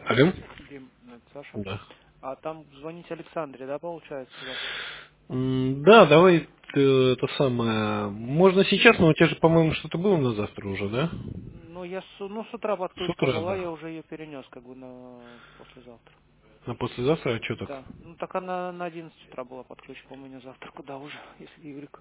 Алло? Дим, это Саша. Да. А там звонить Александре, да, получается, завтра? Да, давай это самое. Можно сейчас, но у тебя же, по-моему, что-то было на завтра уже, да? Ну, с утра С подключка утра, была, да. я уже ее перенес, как бы, на послезавтра. На послезавтра, а что так? Да. Ну, так она на 11 утра была подключка, у меня завтра куда уже, если Юрик.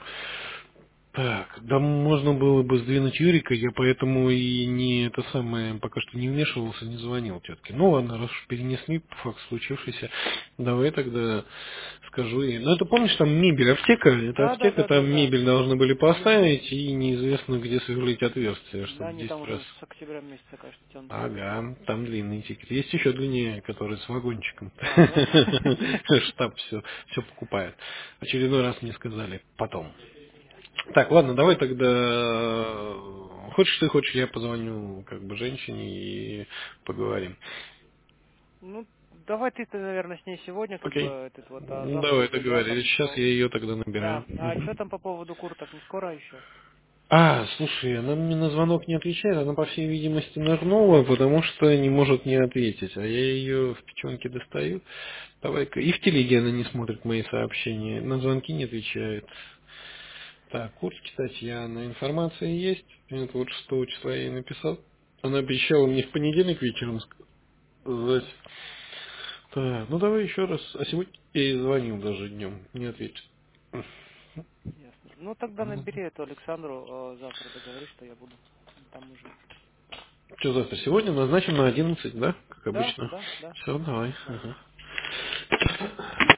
Так, да можно было бы сдвинуть Юрика, я поэтому и не это самое, пока что не вмешивался, не звонил тетке. Ну ладно, раз уж перенесли факт случившийся, давай тогда скажу ей. Ну это помнишь, там мебель, аптека, это Да, да, аптека, да, да, там да. мебель должны были Угу. поставить, и неизвестно где сверлить отверстие, Да, чтобы они 10 там раз. уже с октября месяца, конечно, тянут. Ага, там длинный тикет. Есть еще длиннее, который с вагончиком. А, да? Штаб все покупает. Очередной раз мне сказали потом. Ясно. Так, ладно, давай тогда хочешь ты, хочешь, я позвоню как бы женщине и поговорим. Ну, давай ты, наверное, с ней сегодня, как бы, Окей. этот вот, а Ну, завтра давай уже я договорились. там Сейчас по... я ее тогда набираю. Да. А что Мгм. там по поводу курток, не скоро еще? А, слушай, она мне на звонок не отвечает, она, по всей видимости, нырнула, потому что не может не ответить. А я ее в печенке достаю. Давай-ка. И в телеге она не смотрит мои сообщения, на звонки не отвечает. Так, Курск, Татьяна, информация есть. Это вот 6 числа я ей написал. Она обещала мне в понедельник вечером сказать. Ага. Так, ну давай еще раз. А сегодня я ей звонил даже днем, не ответит. Ясно. Ну тогда набери эту Александру, завтра договорись, что я буду там уже. Что завтра? Сегодня назначим на 11, да? Как Да, обычно. да, да. Все, давай. Давай. Ага.